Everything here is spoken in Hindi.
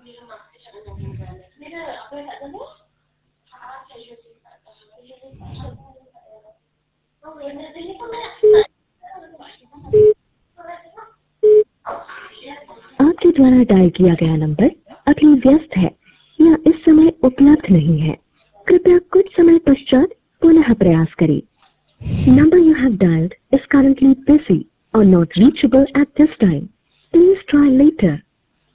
आपके द्वारा डायल किया गया नंबर अभी व्यस्त है या इस समय उपलब्ध नहीं है। कृपया कुछ समय पश्चात पुनः प्रयास करें। Number you have dialed is currently busy or not reachable at this time. Please try later.